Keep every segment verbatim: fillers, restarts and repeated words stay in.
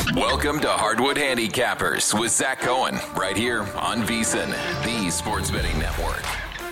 Welcome to Hardwood Handicappers with Zach Cohen, right here on VSiN, the Sports Betting Network.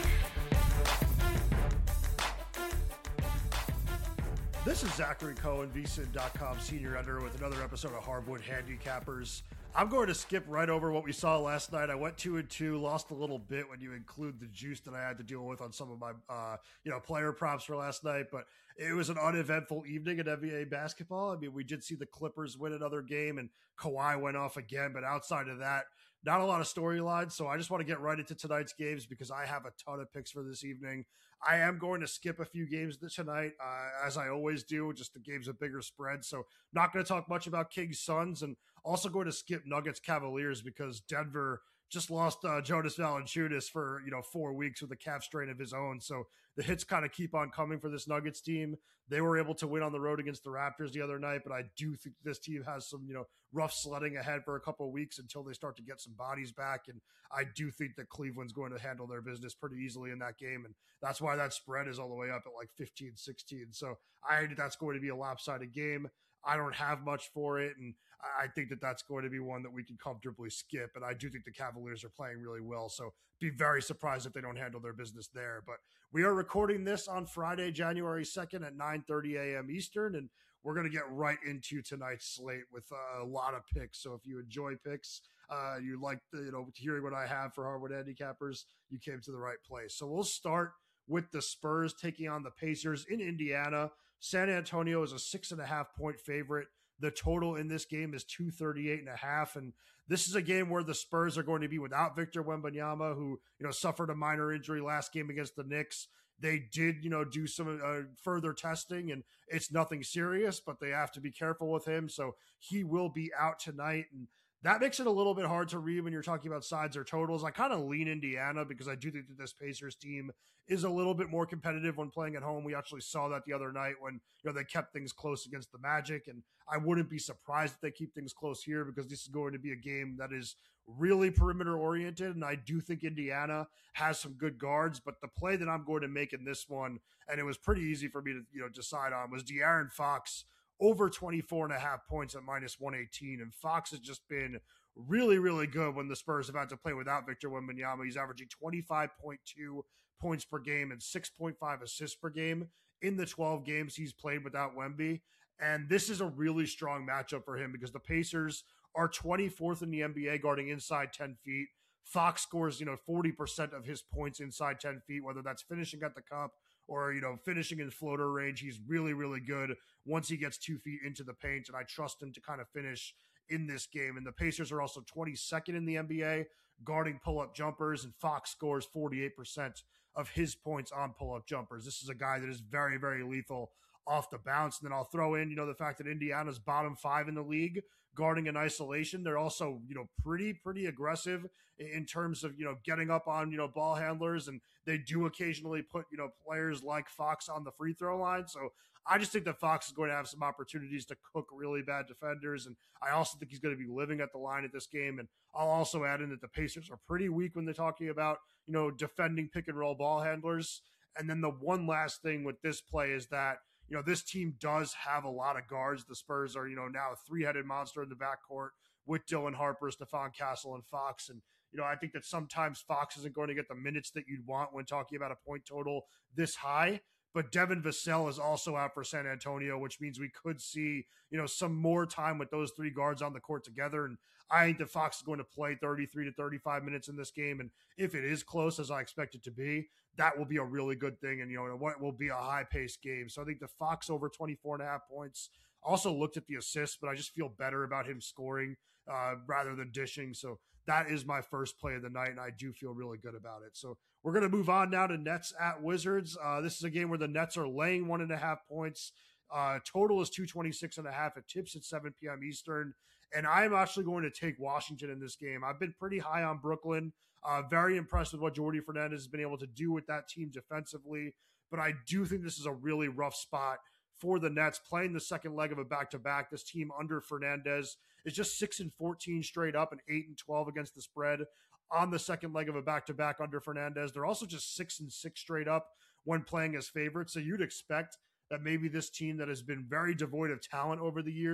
This is Zachary Cohen, V S I N dot com senior editor, with another episode of Hardwood Handicappers. I'm going to skip right over what we saw last night. I went two and two, lost a little bit when you include the juice that I had to deal with on some of my, uh, you know, player props for last night. But it was an uneventful evening in N B A basketball. I mean, we did see the Clippers win another game, and Kawhi went off again. But outside of that, not a lot of storylines. So I just want to get right into tonight's games because I have a ton of picks for this evening. I am going to skip a few games tonight, uh, as I always do, just the games with bigger spread. So not going to talk much about Kings Suns, and also going to skip Nuggets Cavaliers because Denver just lost uh, Jonas Valanciunas for, you know, four weeks with a calf strain of his own. So the hits kind of keep on coming for this Nuggets team. They were able to win on the road against the Raptors the other night, but I do think this team has some, you know, rough sledding ahead for a couple of weeks until they start to get some bodies back. And I do think that Cleveland's going to handle their business pretty easily in that game. And that's why that spread is all the way up at like fifteen, sixteen. So I think that's going to be a lopsided game. I don't have much for it, and I think that that's going to be one that we can comfortably skip. And I do think the Cavaliers are playing really well, so be very surprised if they don't handle their business there. But we are recording this on Friday, January second at nine thirty a.m. Eastern, and we're going to get right into tonight's slate with uh, a lot of picks. So if you enjoy picks, uh, you like the, you know, hearing what I have for Hardwood Handicappers, you came to the right place. So we'll start with the Spurs taking on the Pacers in Indiana. San Antonio is a six and a half point favorite. The total in this game is two thirty-eight and a half. And this is a game where the Spurs are going to be without Victor Wembanyama, who, you know, suffered a minor injury last game against the Knicks. They did, you know, do some uh, further testing, and it's nothing serious, but they have to be careful with him. So he will be out tonight. And that makes it a little bit hard to read when you're talking about sides or totals. I kind of lean Indiana because I do think that this Pacers team is a little bit more competitive when playing at home. We actually saw that the other night when, you know, they kept things close against the Magic, and I wouldn't be surprised if they keep things close here because this is going to be a game that is really perimeter oriented, and I do think Indiana has some good guards. But the play that I'm going to make in this one, and it was pretty easy for me to, you know, decide on, was De'Aaron Fox over twenty-four and a half points at minus one eighteen. And Fox has just been really, really good when the Spurs have had to play without Victor Wembanyama. He's averaging twenty-five point two points per game and six point five assists per game in the twelve games he's played without Wemby. And this is a really strong matchup for him because the Pacers are twenty-fourth in the N B A guarding inside ten feet. Fox scores, you know, forty percent of his points inside ten feet, whether that's finishing at the cup or, you know, finishing in floater range. He's really, really good once he gets two feet into the paint, and I trust him to kind of finish in this game. And the Pacers are also twenty-second in the N B A guarding pull-up jumpers, and Fox scores forty-eight percent of his points on pull-up jumpers. This is a guy that is very, very lethal off the bounce. And then I'll throw in, you know, the fact that Indiana's bottom five in the league guarding in isolation. They're also, you know, pretty, pretty aggressive in terms of, you know, getting up on, you know, ball handlers. And they do occasionally put, you know, players like Fox on the free throw line. So I just think that Fox is going to have some opportunities to cook really bad defenders. And I also think he's going to be living at the line at this game. And I'll also add in that the Pacers are pretty weak when they're talking about, you know, defending pick and roll ball handlers. And then the one last thing with this play is that, you know, this team does have a lot of guards. The Spurs are, you know, now a three-headed monster in the backcourt with Dylan Harper, Stephon Castle, and Fox. And, you know, I think that sometimes Fox isn't going to get the minutes that you'd want when talking about a point total this high. But Devin Vassell is also out for San Antonio, which means we could see, you know, some more time with those three guards on the court together. And I think that Fox is going to play thirty-three to thirty-five minutes in this game. And if it is close, as I expect it to be, that will be a really good thing. And, you know, what will be a high-paced game. So I think the Fox over twenty-four and a half points. Also looked at the assists, but I just feel better about him scoring uh, rather than dishing. So that is my first play of the night, and I do feel really good about it. So we're going to move on now to Nets at Wizards. Uh, this is a game where the Nets are laying one and a half points. Uh, total is two twenty-six and a half. It tips at seven p.m. Eastern. And I'm actually going to take Washington in this game. I've been pretty high on Brooklyn. Uh, very impressed with what Jordi Fernandez has been able to do with that team defensively. But I do think this is a really rough spot for the Nets playing the second leg of a back-to-back. This team under Fernandez is just six and fourteen straight up and eight and twelve against the spread on the second leg of a back-to-back under Fernandez. They're also just six and six straight up when playing as favorites. So you'd expect that maybe this team that has been very devoid of talent over the years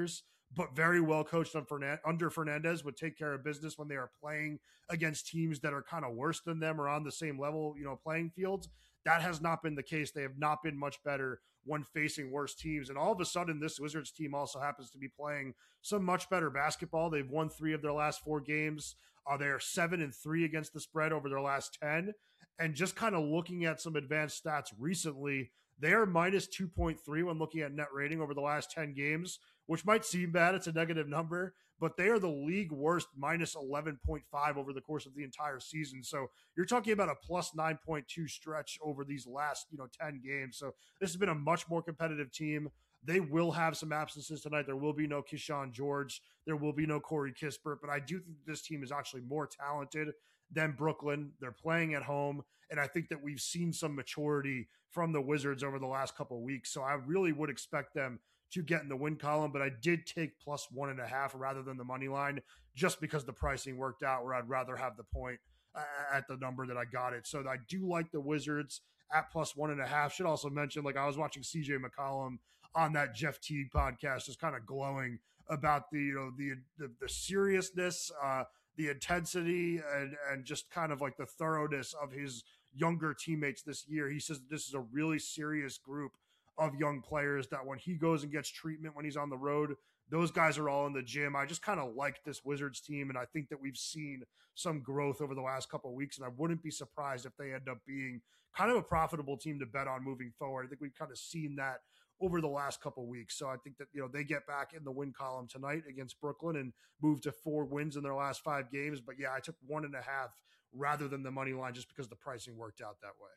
but very well coached on Fernand- under Fernandez, would take care of business when they are playing against teams that are kind of worse than them or on the same level, you know, playing fields. That has not been the case. They have not been much better when facing worse teams. And all of a sudden, this Wizards team also happens to be playing some much better basketball. They've won three of their last four games. Uh, they are seven and three against the spread over their last ten. And just kind of looking at some advanced stats recently, they are minus two point three when looking at net rating over the last ten games, which might seem bad. It's a negative number, but they are the league worst minus eleven point five over the course of the entire season. So you're talking about a plus nine point two stretch over these last, you know, ten games. So this has been a much more competitive team. They will have some absences tonight. There will be no Keyshawn George. There will be no Corey Kispert, but I do think this team is actually more talented than Brooklyn. They're playing at home, and I think that we've seen some maturity from the Wizards over the last couple of weeks. So I really would expect them to get in the win column, but I did take plus one and a half rather than the money line just because the pricing worked out where I'd rather have the point at the number that I got it. So I do like the Wizards at plus one and a half. Should also mention, like, I was watching C J McCollum on that Jeff Teague podcast, just kind of glowing about the, you know, the, the, the seriousness, uh, the intensity, and, and just kind of like the thoroughness of his younger teammates this year. He says this is a really serious group of young players that when he goes and gets treatment when he's on the road, those guys are all in the gym. I just kind of like this Wizards team, and I think that we've seen some growth over the last couple of weeks, and I wouldn't be surprised if they end up being kind of a profitable team to bet on moving forward. I think we've kind of seen that over the last couple of weeks. So I think that, you know, they get back in the win column tonight against Brooklyn and move to four wins in their last five games. But yeah, I took one and a half rather than the money line just because the pricing worked out that way.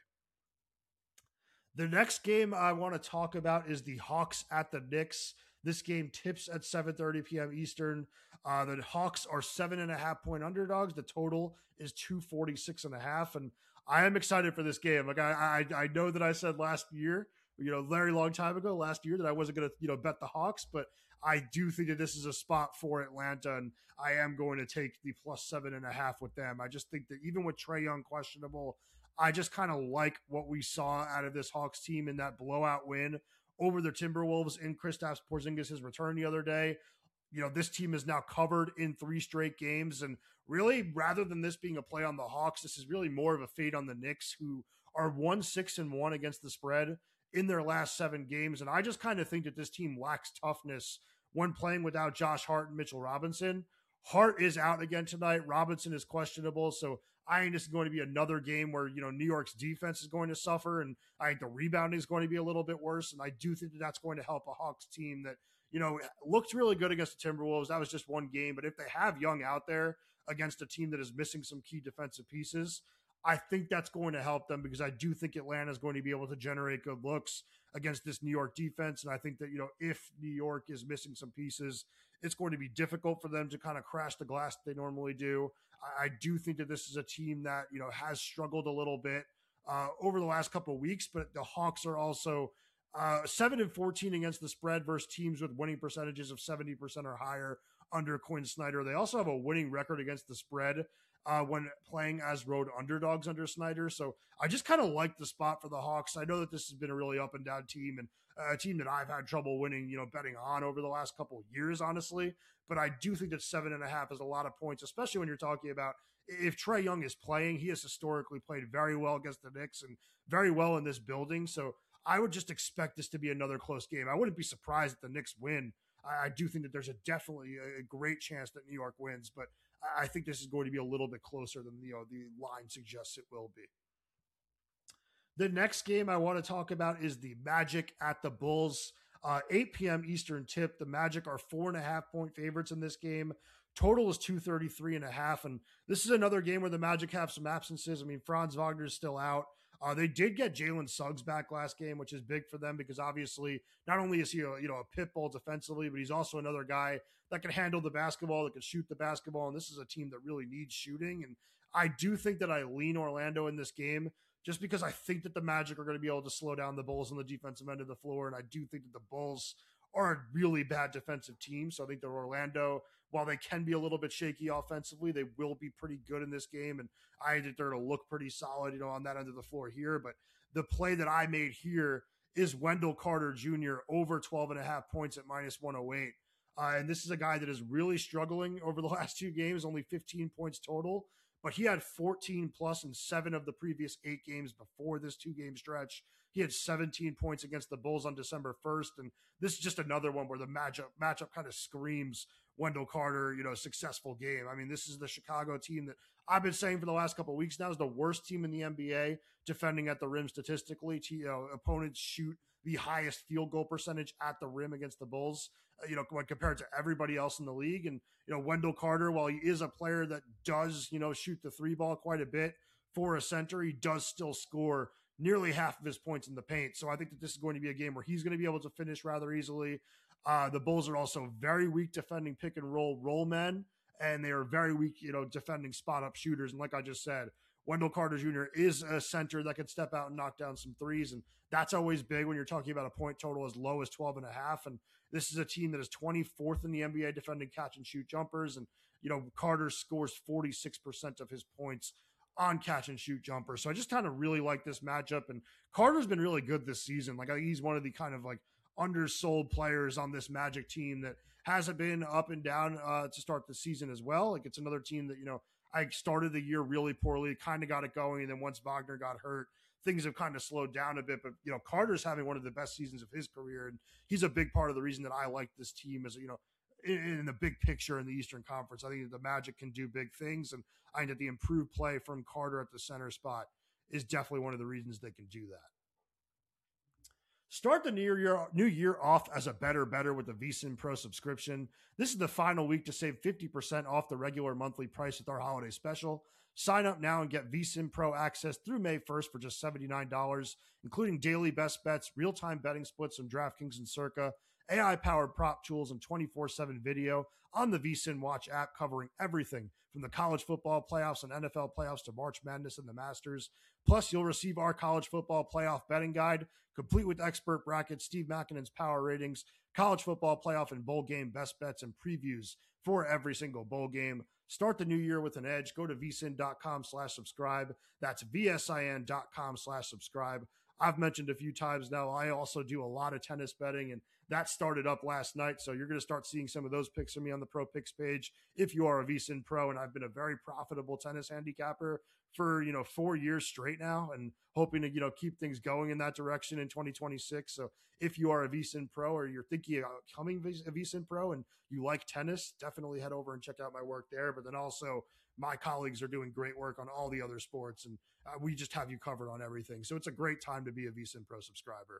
The next game I want to talk about is the Hawks at the Knicks. This game tips at seven thirty p.m. Eastern. Uh, the Hawks are seven and a half point underdogs. The total is two forty-six and a half. And I am excited for this game. Like I, I, I know that I said last year, you know, very long time ago last year that I wasn't going to, you know, bet the Hawks, but I do think that this is a spot for Atlanta, and I am going to take the plus seven and a half with them. I just think that even with Trae Young questionable, I just kind of like what we saw out of this Hawks team in that blowout win over the Timberwolves in Kristaps Porzingis' return the other day. You know, this team is now covered in three straight games, and really, rather than this being a play on the Hawks, this is really more of a fade on the Knicks, who are one six and one against the spread in their last seven games. And I just kind of think that this team lacks toughness when playing without Josh Hart and Mitchell Robinson. Hart is out again tonight. Robinson is questionable. So I think this is going to be another game where, you know, New York's defense is going to suffer, and I think the rebounding is going to be a little bit worse. And I do think that that's going to help a Hawks team that, you know, looked really good against the Timberwolves. That was just one game. But if they have Young out there against a team that is missing some key defensive pieces, I think that's going to help them, because I do think Atlanta is going to be able to generate good looks against this New York defense. And I think that, you know, if New York is missing some pieces, it's going to be difficult for them to kind of crash the glass that they normally do. I, I do think that this is a team that, you know, has struggled a little bit uh, over the last couple of weeks, but the Hawks are also uh, seven and fourteen against the spread versus teams with winning percentages of seventy percent or higher under Quinn Snyder. They also have a winning record against the spread Uh, when playing as road underdogs under Snyder. So I just kind of like the spot for the Hawks. I know that this has been a really up and down team, and a team that I've had trouble winning, you know, betting on over the last couple of years, honestly. But I do think that seven and a half is a lot of points, especially when you're talking about if Trae Young is playing. He has historically played very well against the Knicks and very well in this building. So I would just expect this to be another close game. I wouldn't be surprised if the Knicks win. I, I do think that there's a definitely a, a great chance that New York wins, but I think this is going to be a little bit closer than, you know, the line suggests it will be. The next game I want to talk about is the Magic at the Bulls. Uh, eight p.m. Eastern tip. The Magic are four and a half point favorites in this game. Total is two thirty-three and a half. And this is another game where the Magic have some absences. I mean, Franz Wagner is still out. Uh, they did get Jalen Suggs back last game, which is big for them because obviously not only is he a, you know, a pit bull defensively, but he's also another guy that can handle the basketball, that can shoot the basketball. And this is a team that really needs shooting. And I do think that I lean Orlando in this game just because I think that the Magic are going to be able to slow down the Bulls on the defensive end of the floor. And I do think that the Bulls are a really bad defensive team. So I think that Orlando, while they can be a little bit shaky offensively, they will be pretty good in this game. And I think they're going to look pretty solid, you know, on that end of the floor here. But the play that I made here is Wendell Carter Junior over twelve and a half points at minus one oh eight. Uh, and this is a guy that is really struggling over the last two games, only fifteen points total, but he had fourteen plus in seven of the previous eight games before this two-game stretch. He had seventeen points against the Bulls on December first, and this is just another one where the matchup matchup kind of screams Wendell Carter, you know, successful game. I mean, this is the Chicago team that I've been saying for the last couple of weeks now is the worst team in the N B A defending at the rim statistically. You know, opponents shoot the highest field goal percentage at the rim against the Bulls, you know, when compared to everybody else in the league. And, you know, Wendell Carter, while he is a player that does, you know, shoot the three ball quite a bit for a center, he does still score nearly half of his points in the paint. So I think that this is going to be a game where he's going to be able to finish rather easily. Uh, the Bulls are also very weak defending pick and roll roll men, and they are very weak, you know, defending spot up shooters. And like I just said, Wendell Carter Junior is a center that can step out and knock down some threes. And that's always big when you're talking about a point total as low as twelve and a half. And this is a team that is twenty-fourth in the N B A defending catch and shoot jumpers. And, you know, Carter scores forty-six percent of his points on catch and shoot jumpers. So I just kind of really like this matchup. And Carter's been really good this season. Like, I think he's one of the kind of like undersold players on this Magic team that hasn't been up and down uh, to start the season as well. Like, it's another team that, you know, I started the year really poorly, kind of got it going, and then once Wagner got hurt, things have kind of slowed down a bit. But, you know, Carter's having one of the best seasons of his career, and he's a big part of the reason that I like this team as, you know, in, in the big picture in the Eastern Conference. I think that the Magic can do big things, and I think that the improved play from Carter at the center spot is definitely one of the reasons they can do that. Start the new year, new year off as a better better with the VSiN Pro subscription. This is the final week to save fifty percent off the regular monthly price with our holiday special. Sign up now and get VSiN Pro access through May first for just seventy-nine dollars, including daily best bets, real-time betting splits from DraftKings and Circa, A I-powered prop tools, and twenty-four seven video on the VSiN Watch app covering everything from the college football playoffs and N F L playoffs to March Madness and the Masters. Plus, you'll receive our college football playoff betting guide, complete with expert brackets, Steve Makinen's power ratings, college football playoff and bowl game best bets and previews for every single bowl game. Start the new year with an edge. Go to vsin.com slash subscribe. That's vsin.com slash subscribe. I've mentioned a few times now, I also do a lot of tennis betting, and that started up last night. So you're going to start seeing some of those picks from me on the Pro Picks page if you are a VSiN Pro. And I've been a very profitable tennis handicapper for, you know, four years straight now, and hoping to, you know, keep things going in that direction in twenty twenty-six. So if you are a VSiN Pro, or you're thinking about becoming a VSiN Pro and you like tennis, definitely head over and check out my work there. But then also, my colleagues are doing great work on all the other sports, and uh, we just have you covered on everything. So it's a great time to be a VSiN Pro subscriber.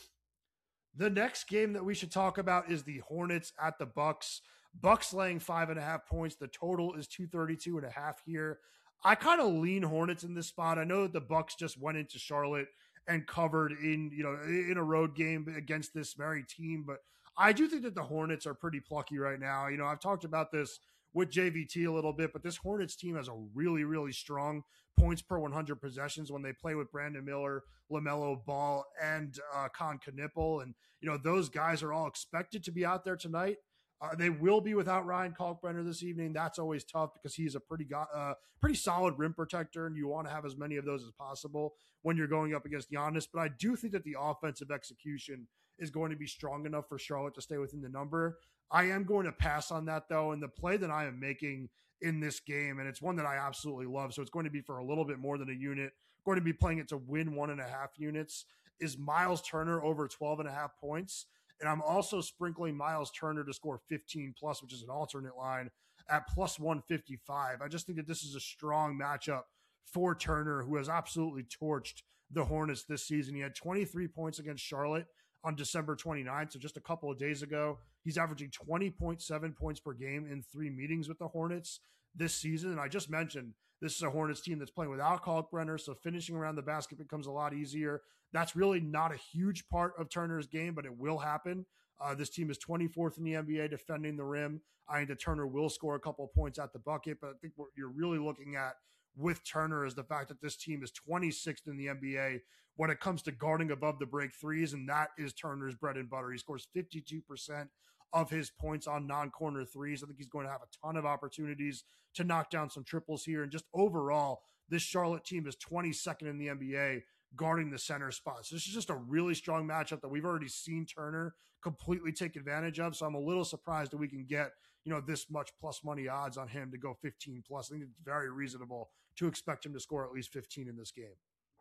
The next game that we should talk about is the Hornets at the Bucks. Bucks laying five and a half points. The total is two thirty-two and a half here. I kind of lean Hornets in this spot. I know that the Bucks just went into Charlotte and covered in, you know, in a road game against this very team, but I do think that the Hornets are pretty plucky right now. You know, I've talked about this with J V T a little bit, but this Hornets team has a really, really strong points per one hundred possessions when they play with Brandon Miller, LaMelo Ball, and uh, Con Knipple. And, you know, those guys are all expected to be out there tonight. Uh, they will be without Ryan Kalkbrenner this evening. That's always tough because he's a pretty go- uh, pretty solid rim protector, and you want to have as many of those as possible when you're going up against Giannis. But I do think that the offensive execution is going to be strong enough for Charlotte to stay within the number. I am going to pass on that, though, and the play that I am making in this game, and it's one that I absolutely love, so it's going to be for a little bit more than a unit, going to be playing it to win one and a half units, is Miles Turner over twelve and a half points. And I'm also sprinkling Miles Turner to score fifteen plus, which is an alternate line, at plus one fifty-five. I just think that this is a strong matchup for Turner, who has absolutely torched the Hornets this season. He had twenty-three points against Charlotte on December twenty-ninth, so just a couple of days ago. He's averaging twenty point seven points per game in three meetings with the Hornets this season. And I just mentioned this is a Hornets team that's playing without Kalkbrenner, so finishing around the basket becomes a lot easier. That's really not a huge part of Turner's game, but it will happen. Uh, this team is twenty-fourth in the N B A defending the rim. I think that Turner will score a couple of points at the bucket, but I think what you're really looking at with Turner is the fact that this team is twenty-sixth in the N B A when it comes to guarding above the break threes, and that is Turner's bread and butter. He scores fifty-two percent of his points on non-corner threes. I think he's going to have a ton of opportunities to knock down some triples here. And just overall, this Charlotte team is twenty-second in the N B A guarding the center spot. So this is just a really strong matchup that we've already seen Turner completely take advantage of. So I'm a little surprised that we can get, you know, this much plus money odds on him to go fifteen plus. I think it's very reasonable to expect him to score at least fifteen in this game.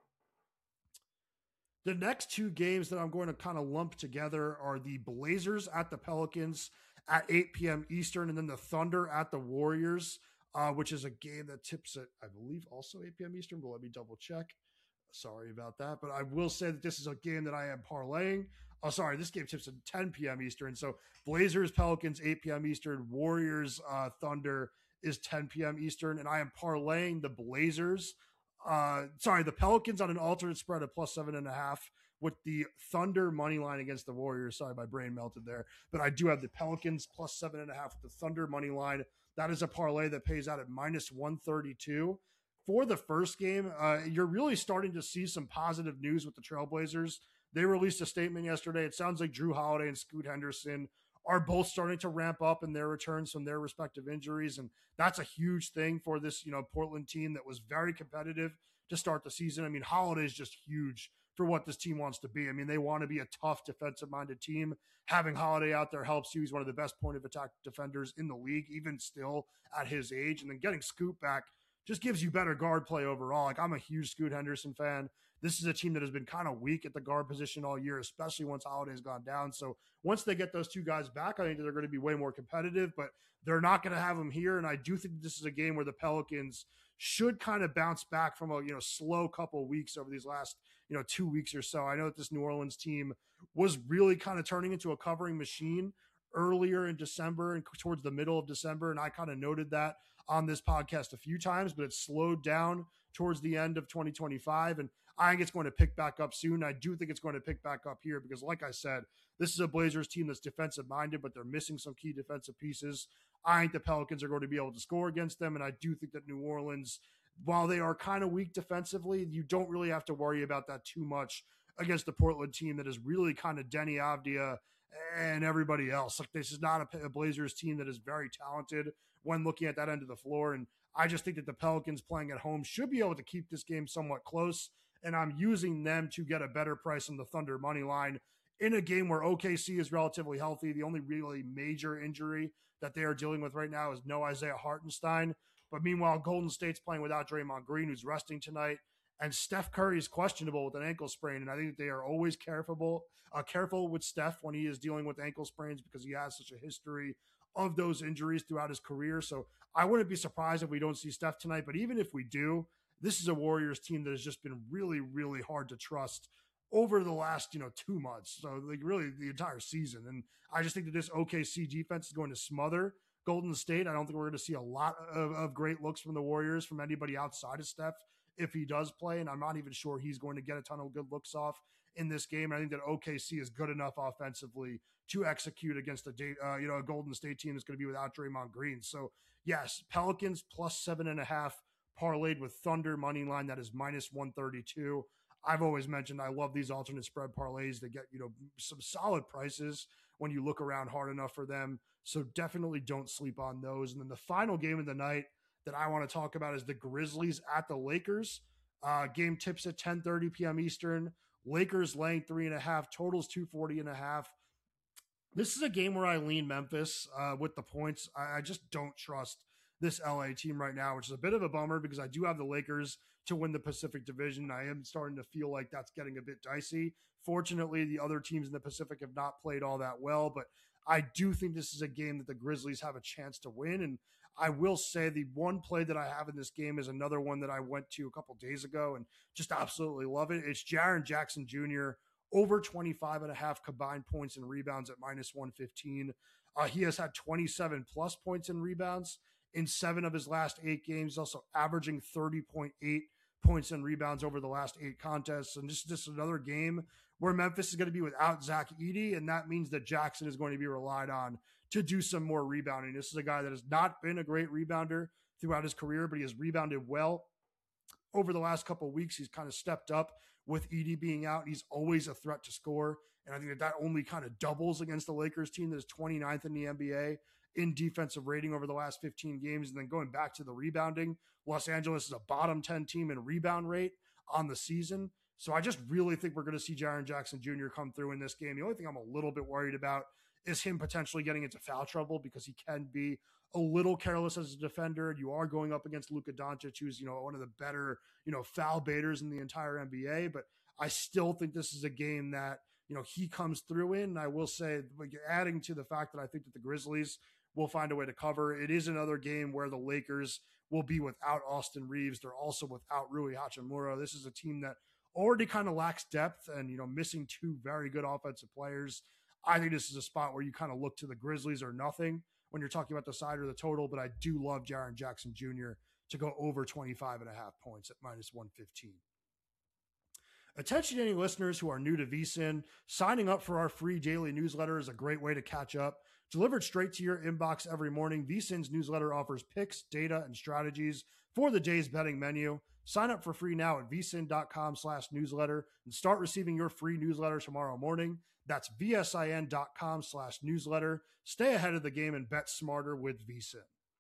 The next two games that I'm going to kind of lump together are the Blazers at the Pelicans at eight p.m. Eastern, and then the Thunder at the Warriors, uh, which is a game that tips at, I believe, also eight p.m. Eastern, but let me double check. Sorry about that. But I will say that this is a game that I am parlaying. Oh, sorry, this game tips at ten p.m. Eastern. So Blazers, Pelicans, eight p.m. Eastern. Warriors, uh, Thunder is ten p.m. Eastern. And I am parlaying the Blazers. Uh, sorry, the Pelicans on an alternate spread of plus seven and a half with the Thunder money line against the Warriors. Sorry, my brain melted there. But I do have the Pelicans plus seven and a half with the Thunder money line. That is a parlay that pays out at minus one thirty-two. For the first game, uh, you're really starting to see some positive news with the Trailblazers. They released a statement yesterday. It sounds like Drew Holiday and Scoot Henderson are both starting to ramp up in their returns from their respective injuries. And that's a huge thing for this, you know, Portland team that was very competitive to start the season. I mean, Holiday is just huge for what this team wants to be. I mean, they want to be a tough defensive-minded team. Having Holiday out there helps you. He's one of the best point-of-attack defenders in the league, even still at his age. And then getting Scoot back just gives you better guard play overall. Like, I'm a huge Scoot Henderson fan. This is a team that has been kind of weak at the guard position all year, especially once Holiday's gone down. So once they get those two guys back, I think they're going to be way more competitive, but they're not going to have them here. And I do think this is a game where the Pelicans should kind of bounce back from a, you know, slow couple of weeks over these last, you know, two weeks or so. I know that this New Orleans team was really kind of turning into a covering machine earlier in December and towards the middle of December. And I kind of noted that on this podcast a few times, but it slowed down towards the end of twenty twenty-five. And I think it's going to pick back up soon. I do think it's going to pick back up here because, like I said, this is a Blazers team that's defensive minded, but they're missing some key defensive pieces. I think the Pelicans are going to be able to score against them. And I do think that New Orleans, while they are kind of weak defensively, you don't really have to worry about that too much against the Portland team that is really kind of Denny Avdia and everybody else. Like, this is not a, a Blazers team that is very talented when looking at that end of the floor. And I just think that the Pelicans playing at home should be able to keep this game somewhat close. And I'm using them to get a better price on the Thunder money line in a game where O K C is relatively healthy. The only really major injury that they are dealing with right now is no Isaiah Hartenstein. But meanwhile, Golden State's playing without Draymond Green, who's resting tonight. And Steph Curry is questionable with an ankle sprain. And I think they are always careful, uh, careful with Steph when he is dealing with ankle sprains because he has such a history of those injuries throughout his career. So I wouldn't be surprised if we don't see Steph tonight. But even if we do, this is a Warriors team that has just been really, really hard to trust over the last, you know, two months. So like really the entire season. And I just think that this O K C defense is going to smother Golden State. I don't think we're going to see a lot of, of great looks from the Warriors from anybody outside of Steph if he does play. And I'm not even sure he's going to get a ton of good looks off in this game. And I think that O K C is good enough offensively to execute against a, uh, you know, a Golden State team that's going to be without Draymond Green. So yes, Pelicans plus seven and a half parlayed with Thunder money line. That is minus one thirty-two. I've always mentioned I love these alternate spread parlays that get, you know, some solid prices when you look around hard enough for them. So definitely don't sleep on those. And then the final game of the night that I want to talk about is the Grizzlies at the Lakers. Uh, game tips at ten thirty p.m. Eastern. Lakers laying three and a half, totals two forty and a half. This is a game where I lean Memphis uh, with the points. I, I just don't trust this L A team right now, which is a bit of a bummer because I do have the Lakers to win the Pacific Division. I am starting to feel like that's getting a bit dicey. Fortunately, the other teams in the Pacific have not played all that well, but I do think this is a game that the Grizzlies have a chance to win. And I will say the one play that I have in this game is another one that I went to a couple days ago and just absolutely love it. It's Jaren Jackson Junior over twenty-five and a half combined points and rebounds at minus one fifteen. Uh, he has had twenty-seven plus points and rebounds in seven of his last eight games. He's also averaging thirty point eight points and rebounds over the last eight contests. And just, just another game where Memphis is going to be without Zach Edey, and that means that Jackson is going to be relied on to do some more rebounding. This is a guy that has not been a great rebounder throughout his career, but he has rebounded well. Over the last couple of weeks, he's kind of stepped up with Edey being out. He's always a threat to score, and I think that that only kind of doubles against the Lakers team that is twenty-ninth in the N B A in defensive rating over the last fifteen games. And then going back to the rebounding, Los Angeles is a bottom ten team in rebound rate on the season. So I just really think we're going to see Jaren Jackson Junior come through in this game. The only thing I'm a little bit worried about is him potentially getting into foul trouble, because he can be a little careless as a defender. You are going up against Luka Doncic, who's, you know, one of the better, you know, foul baiters in the entire N B A. But I still think this is a game that, you know, he comes through in. And I will say, adding to the fact that I think that the Grizzlies will find a way to cover, it is another game where the Lakers will be without Austin Reeves. They're also without Rui Hachimura. This is a team that already kind of lacks depth and, you know, missing two very good offensive players. I think this is a spot where you kind of look to the Grizzlies or nothing when you're talking about the side or the total, but I do love Jaren Jackson Junior to go over twenty-five and a half points at minus one fifteen. Attention any listeners who are new to VSiN, signing up for our free daily newsletter is a great way to catch up. Delivered straight to your inbox every morning, VSiN's newsletter offers picks, data, and strategies for the day's betting menu. Sign up for free now at vsin.com slash newsletter and start receiving your free newsletter tomorrow morning. That's vsin.com slash newsletter. Stay ahead of the game and bet smarter with VSiN.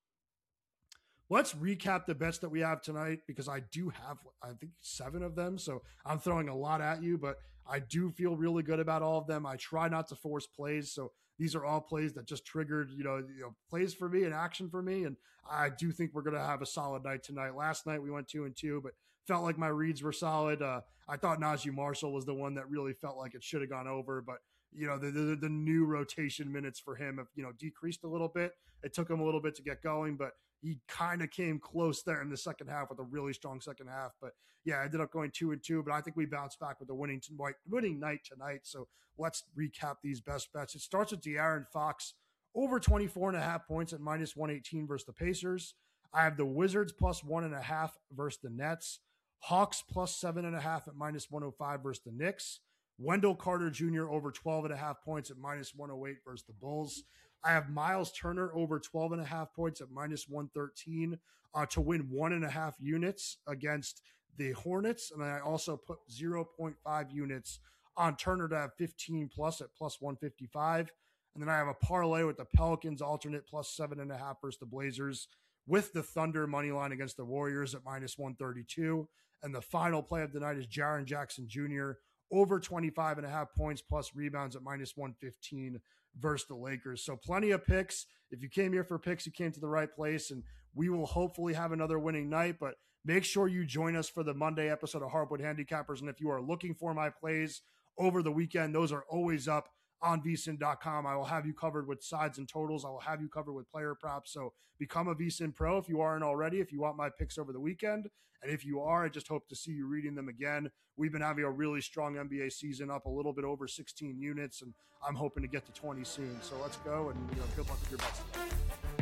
Let's recap the bets that we have tonight, because I do have, I think, seven of them. So I'm throwing a lot at you, but I do feel really good about all of them. I try not to force plays. So these are all plays that just triggered, you know, you know, plays for me and action for me. And I do think we're going to have a solid night tonight. Last night we went two and two, but felt like my reads were solid. Uh, I thought Najee Marshall was the one that really felt like it should have gone over, but you know, the, the the new rotation minutes for him have, you know, decreased a little bit. It took him a little bit to get going, but he kind of came close there in the second half with a really strong second half. But yeah, I ended up going two and two, but I think we bounced back with a winning winning night tonight. So let's recap these best bets. It starts with De'Aaron Fox over twenty-four and a half points at minus one eighteen versus the Pacers. I have the Wizards plus one and a half versus the Nets. Hawks plus seven and a half at minus one oh five versus the Knicks. Wendell Carter Junior over twelve and a half points at minus one oh eight versus the Bulls. I have Miles Turner over twelve and a half points at minus one thirteen uh, to win one and a half units against the Hornets. And I also put zero point five units on Turner to have fifteen plus at plus one fifty-five. And then I have a parlay with the Pelicans alternate plus seven and a half versus the Blazers, with the Thunder money line against the Warriors at minus one thirty-two. And the final play of the night is Jaren Jackson Junior over twenty-five and a half points plus rebounds at minus one fifteen versus the Lakers. So plenty of picks. If you came here for picks, you came to the right place, and we will hopefully have another winning night. But make sure you join us for the Monday episode of Hardwood Handicappers. And if you are looking for my plays over the weekend, those are always up on V S I N dot com. I will have you covered with sides and totals. I will have you covered with player props. So become a V S I N Pro if you aren't already, if you want my picks over the weekend. And if you are, I just hope to see you reading them again. We've been having a really strong N B A season, up a little bit over sixteen units, and I'm hoping to get to twenty soon. So let's go, and you know, good luck with your bets today.